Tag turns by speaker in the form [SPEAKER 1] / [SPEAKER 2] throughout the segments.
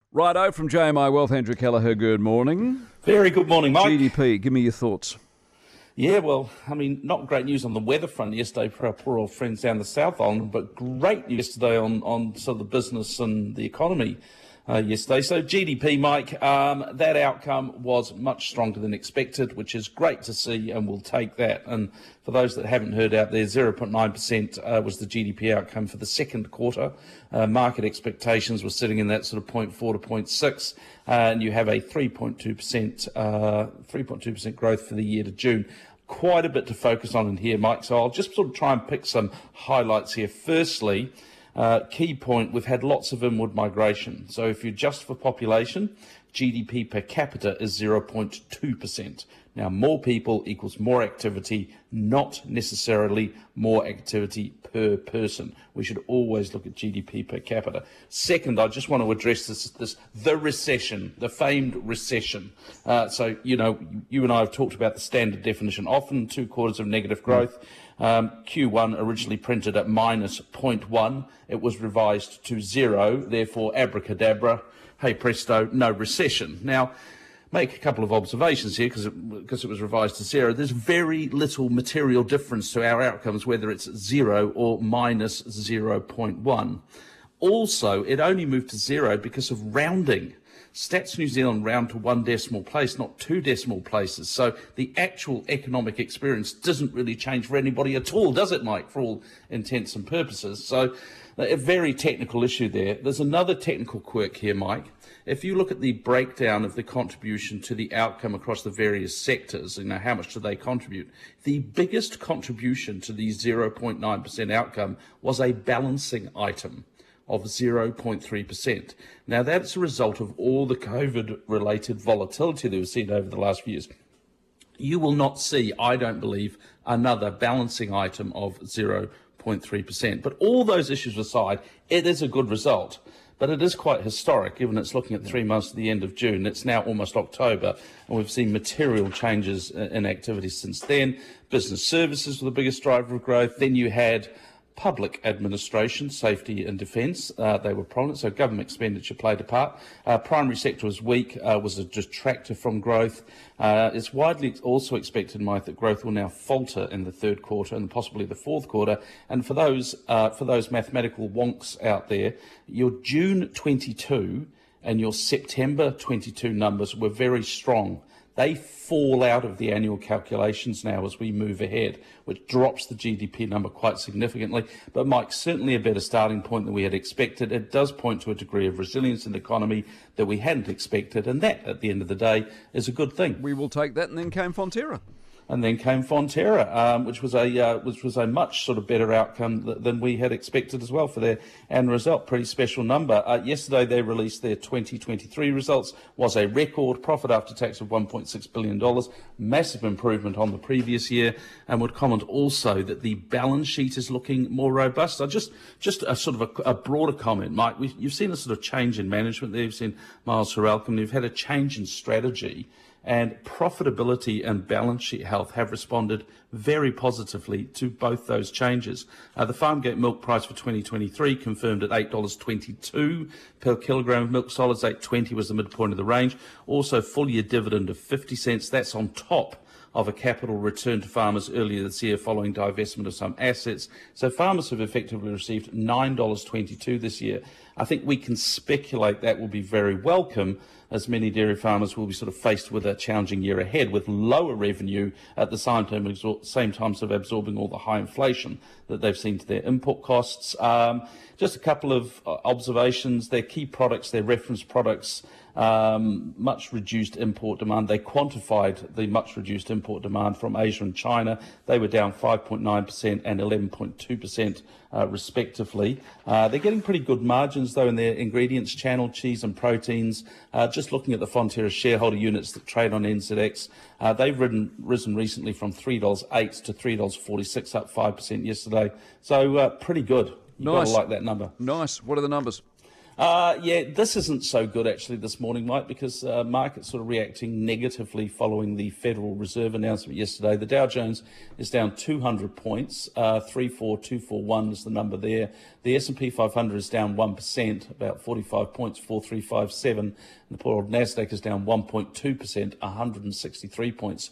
[SPEAKER 1] Righto, from JMI Wealth, Andrew Kelleher, good morning.
[SPEAKER 2] Very good morning, Mike.
[SPEAKER 1] GDP, give me your thoughts.
[SPEAKER 2] Yeah, well, I mean, not great news on the weather front yesterday for our poor old friends down the South Island, but great news yesterday on sort of the business and the economy yesterday. So GDP, Mike, that outcome was much stronger than expected, which is great to see, and we'll take that. And for those that haven't heard out there, 0.9% was the GDP outcome for the second quarter. Market expectations were sitting in that sort of 0.4 to 0.6, and you have a 3.2% growth for the year to June. Quite a bit to focus on in here, Mike, so I'll just sort of try and pick some highlights here. Firstly, key point, we've had lots of inward migration. So if you adjust for population, GDP per capita is 0.2%. Now, more people equals more activity, not necessarily more activity per person. We should always look at GDP per capita. Second, I just want to address the recession, the famed recession. So, you know, you and I have talked about the standard definition, often 2 quarters of negative growth. Q1 originally printed at minus 0.1. It was revised to 0, therefore abracadabra, hey presto, no recession. Now, make a couple of observations here because it was revised to 0. There's very little material difference to our outcomes, whether it's 0 or minus 0.1. Also, it only moved to 0 because of rounding. Stats New Zealand round to 1 decimal place, not 2 decimal places. So the actual economic experience doesn't really change for anybody at all, does it, Mike, for all intents and purposes? So a very technical issue there. There's another technical quirk here, Mike. If you look at the breakdown of the contribution to the outcome across the various sectors, you know, how much do they contribute? The biggest contribution to the 0.9% outcome was a balancing item of 0.3%. Now, that's a result of all the COVID-related volatility that we've seen over the last few years. You will not see, I don't believe, another balancing item of 0.3%. But all those issues aside, it is a good result. But it is quite historic, given it's looking at 3 months to the end of June. It's now almost October, and we've seen material changes in activity since then. Business services were the biggest driver of growth. Then you had public administration, safety and defence, they were prominent, so government expenditure played a part. Primary sector was weak, was a detractor from growth. It's widely also expected, Mike, that growth will now falter in the third quarter and possibly the fourth quarter. And for those mathematical wonks out there, your June 22 and your September 22 numbers were very strong. They fall out of the annual calculations now as we move ahead, which drops the GDP number quite significantly. But, Mike, certainly a better starting point than we had expected. It does point to a degree of resilience in the economy that we hadn't expected, and that, at the end of the day, is a good thing.
[SPEAKER 1] We will take that, and then came Fonterra.
[SPEAKER 2] And then came Fonterra, which was a much sort of better outcome than we had expected as well for their annual result. Pretty special number. Yesterday they released their 2023 results. Was a record profit after tax of $1.6 billion, massive improvement on the previous year. And would comment also that the balance sheet is looking more robust. So just a sort of a broader comment, Mike. You've seen a sort of change in management there. You've seen Miles Haralcom. You've had a change in strategy. And profitability and balance sheet health have responded very positively to both those changes. The Farmgate milk price for 2023 confirmed at $8.22 per kilogram of milk solids. $8.20 was the midpoint of the range. Also, full year dividend of 50 cents. That's on top of a capital return to farmers earlier this year following divestment of some assets. So farmers have effectively received $9.22 this year. I think we can speculate that will be very welcome, as many dairy farmers will be sort of faced with a challenging year ahead with lower revenue at the same time sort of absorbing all the high inflation that they've seen to their input costs. Just a couple of observations. Their key products, their reference products, much reduced import demand. They quantified the much reduced import demand from Asia and China. They were down 5.9% and 11.2% respectively. They're getting pretty good margins though in their ingredients channel, cheese and proteins. Just looking at the Fonterra shareholder units that trade on NZX, they've risen recently from $3.08 to $3.46, up 5% yesterday. So pretty good. You've got to like that number.
[SPEAKER 1] Nice. What are the numbers?
[SPEAKER 2] Yeah, this isn't so good actually this morning, Mike, because markets sort of reacting negatively following the Federal Reserve announcement yesterday. The Dow Jones is down 200 points, 34241 is the number there. The S&P 500 is down 1%, about 45 points, 4357. And the poor old Nasdaq is down 1.2%, 163 points,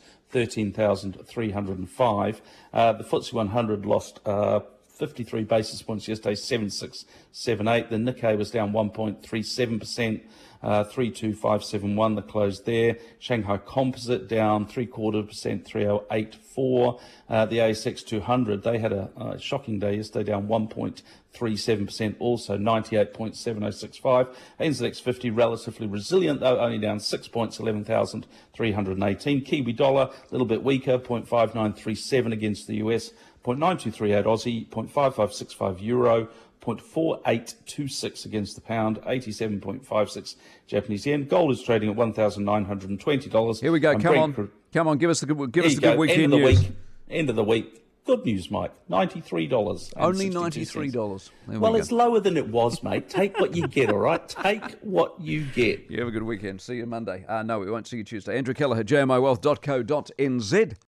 [SPEAKER 2] 13,305. The FTSE 100 lost 53 basis points yesterday, 7678. The Nikkei was down 1.37%, 32571, the close there. Shanghai Composite down 0.75%, 3084. The ASX 200, they had a shocking day yesterday, down 1.37%, also 98.7065. NZX 50 relatively resilient, though, only down 6 points, 11,318. Kiwi dollar, a little bit weaker, 0.5937 against the US. 0.9238 Aussie, 0.5565 euro, 0.4826 against the pound, 87.56 Japanese yen. Gold is trading at $1,920.
[SPEAKER 1] Here we go. Come on. Give us the good weekend news.
[SPEAKER 2] End of the week. Good news, Mike. $93.
[SPEAKER 1] Only $93.
[SPEAKER 2] Well, it's lower than it was, mate. Take what you get, all right? Take what you get.
[SPEAKER 1] You have a good weekend. See you Monday. No, we won't see you Tuesday. Andrew Kelleher, jmiwealth.co.nz.